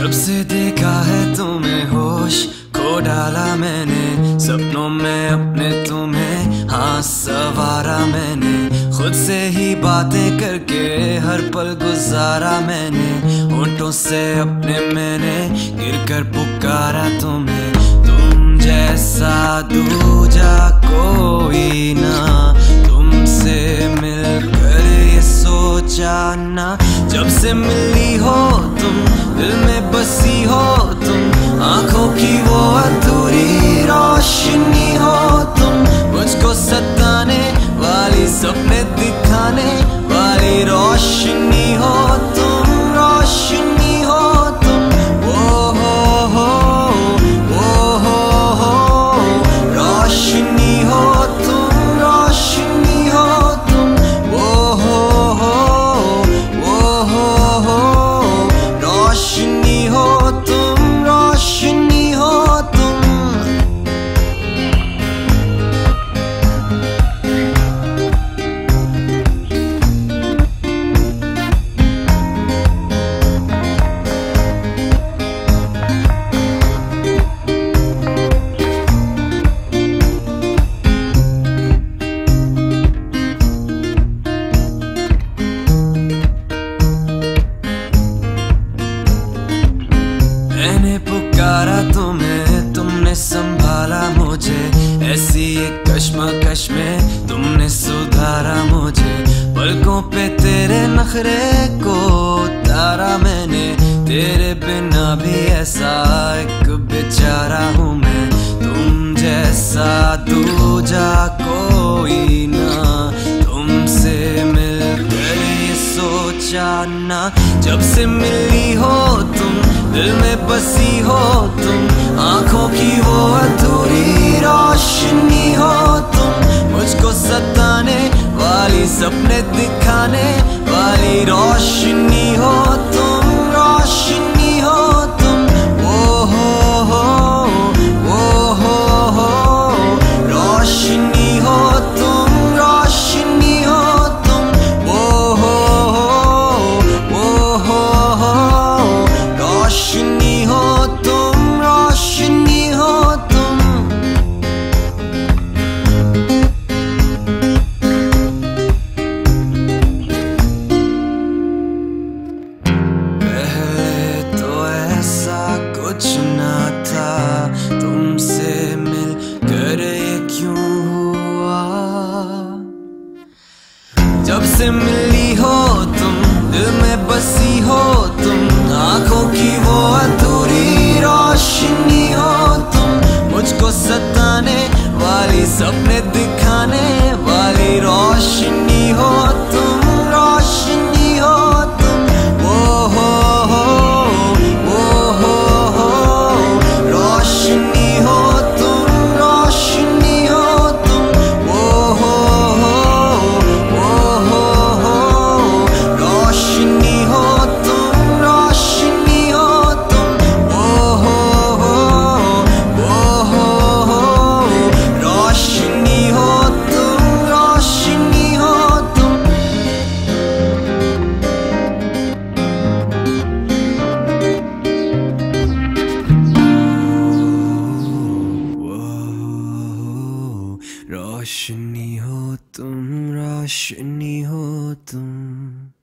जब से देखा है तुम्हें होश खो डाला मैंने, सपनों में अपने तुम्हें हाँ सवारा मैंने, खुद से ही बातें करके हर पल गुजारा मैंने, होंठों से अपने मैंने गिर कर पुकारा तुम्हें। तुम जैसा दूजा कोई ना, तुमसे मिलकर ये सोचा ना, जब से मिली हो तुम दिल में बसी हो तुम, आंखों की वो अधूरी रोशनी हो तुम, मुझको सताने वाली सपने दिखाने वाली रोशनी हो तुम, रोशनी हो तुम, वो हो रोशनी हो तुम, रोशनी हो तुम, वो हो रोशनी हो तुम, रोशनी हो तुम। मैंने पुकारा तुम्हें, तुमने संभाला मुझे, ऐसी एक कश्मकश में तुमने सुधारा मुझे, पलकों पे तेरे नखरे को उतारा मैंने, तेरे बिना भी ऐसा एक बेचारा हूँ मैं, तुम जैसा दूजा कोई ना, तुमसे मिलकर ये सोचा ना, जब से मिली हो तुम दिल में बसी हो तुम, आंखों की वो अधूरी रोशनी हो तुम, मुझको सताने वाली सपने दिखाने वाली रोशनी हो तुम, रोशनी हो तुम, वो हो रोशनी हो तुम, रोशनी हो तुम, वो रोशनी हो तुम, रोशनी हो तुम। पहले तो ऐसा कुछ ना था, तुमसे मिलकर ये क्यों हुआ, जब से मिली हो तुम दिल में बसी हो तुम, आंखों की वो अधूरी रोशनी हो तुम, मुझको सताने वाली सपने दिखाने वाली रोशनी हो तुम, रोशनी हो तुम, वो हो रोशनी हो तुम, रोशनी हो तुम, वो हो रोशनी हो तुम, रोशनी हो तुम, वो हो रोशनी हो तुम, रोशनी हो तुम। रोशनी हो तुम, रोशनी हो तुम।